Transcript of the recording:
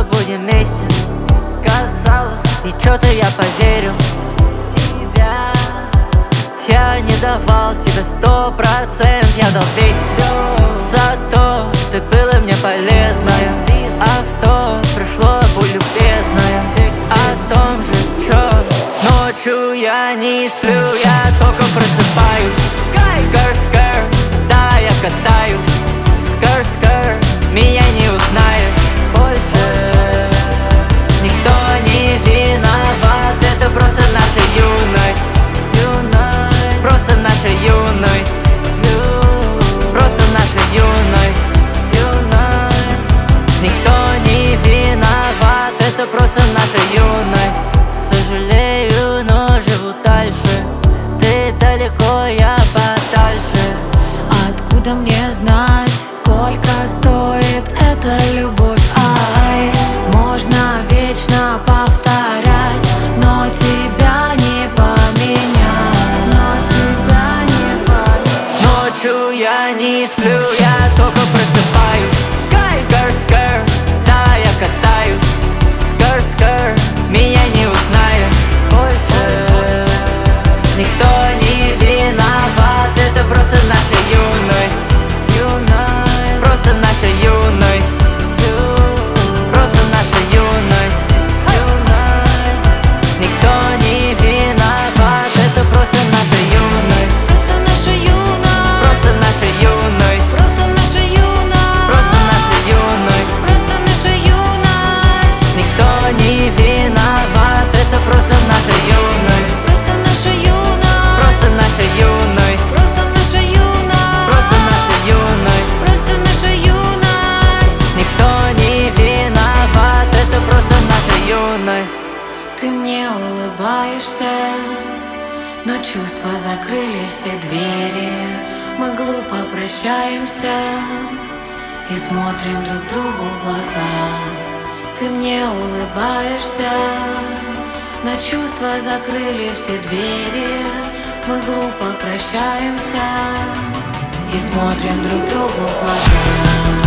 будем вместе, сказала, и чё-то я поверил. Тебя я не давал тебе 100%, я дал 200. Зато ты была мне полезная, авто пришло болью бездная. О том же, чё ночью я не сплю, я только просыпаюсь. Скр-скр, да, я катаюсь. Скр-скр, меня не узнаешь больше. Никто не виноват, это просто наша юность. Просто наша юность. Просто наша юность. Никто не виноват, это просто наша юность. Сожалею, но живу дальше. Ты далеко, я подальше. Откуда мне знать, сколько стоит эта любовь? Ай, можно вечно повторять, но тебя не поменять. Ночью я не сплю, я только просыпаюсь. Скр-скр, да, я катаюсь. Скр-скр, меня не узнаешь больше. Никто не виноват, это просто наша юность. Просто наша юность. Просто наша юность. Никто не виноват, это просто наша юность. Просто наша юность. Просто наша юность. Просто наша юность. Просто наша юность. Просто наша юность. Никто не виноват, это просто наша юность. Просто наша юность. Просто наша юность. Просто наша юность. Просто наша юность. Просто наша юность. Никто не виноват, это просто наша юность. Ты мне улыбаешься, но чувства закрыли все двери. Мы глупо прощаемся и смотрим друг другу в глаза. Ты мне улыбаешься, но чувства закрыли все двери. Мы глупо прощаемся и смотрим друг другу в глаза.